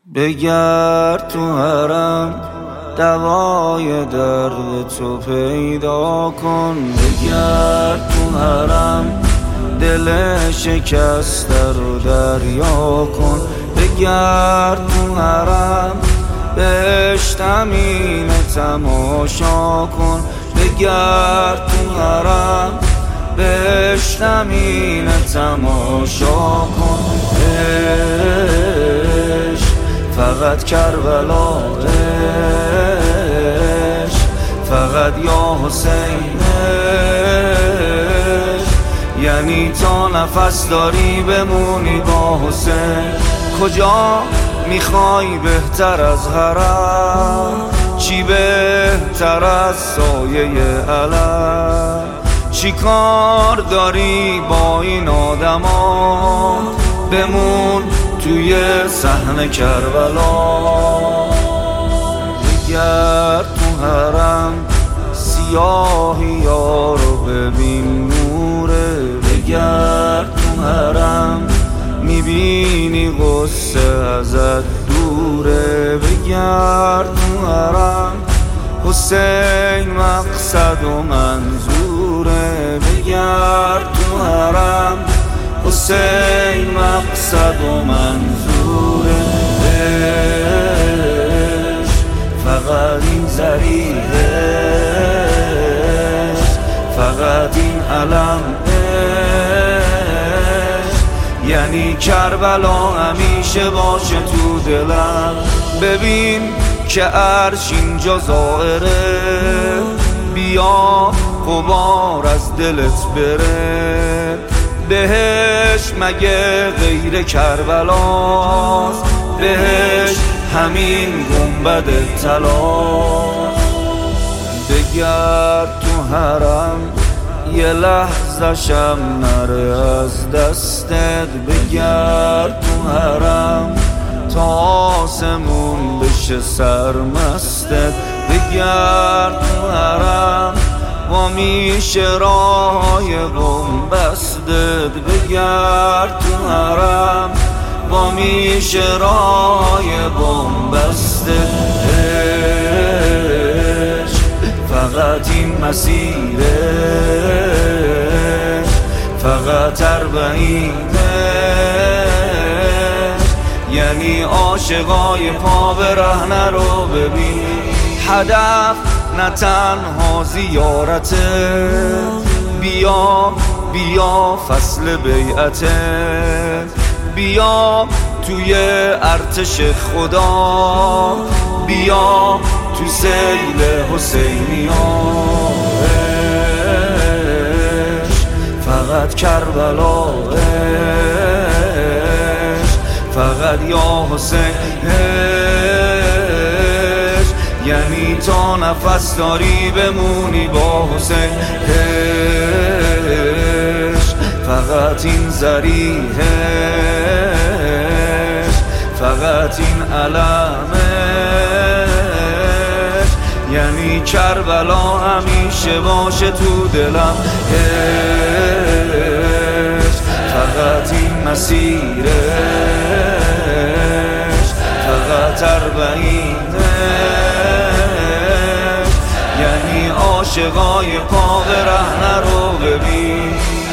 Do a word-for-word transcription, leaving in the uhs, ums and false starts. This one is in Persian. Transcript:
بگرد تو حرم دوای درد تو پیدا کن، بگرد تو حرم دل شکسته رو دریا کن، بگرد تو حرم بهشت امین تماشا کن، بگرد تو حرم بهشت امین تماشا کن. فقط کربلا عشق، فقط یا حسین عشق، یعنی تا نفس داری بمونی با حسین. کجا میخوای بهتر از حرم؟ چی بهتر از سایه علم؟ چی کار داری با این آدما؟ بمون توی صحن کربلا. بگرد تو حرم سیاهی یارو ببین نوره، بگرد تو حرم میبینی غصه ازت دوره، بگرد تو حرم حسین مقصد و منظوره، بگرد تو حرم حسین مقصد و منظوره. فقط این ذریعه، فقط این علم، یعنی کربلا همیشه باشه تو دلم. ببین که عرش اینجا ظاهره، بیا غبار از دلت بره. بهش مگه غیر کربلاست؟ بهش همین گنبد طلاست. بگرد تو حرم یه لحظه شم نره از دستت، بگرد تو حرم تا آسمون بشه سرمستت، بگرد تو حرم و میشه راهای بومبستت، بگرد تو حرم و میشه راهای بومبستت. فقط این مسیرش، فقط اربعینش، یعنی عاشقای پا به رهنه رو ببین. هدف نه تنها زیارته، بیا بیا فصل بیعته، بیا توی ارتش خدا، بیا تو سیل حسینیانش. فقط کربلا عشق، فقط یا حسین عشق، یعنی تا نفس داری بمونی با حسین عشق. فقط این ذریعه، فقط این علمش، یعنی کربلا همیشه باشه تو دلم عشق. فقط این مسیرش، فقط اربعینش، یعنی عاشقای پا به رهنه رو ببین.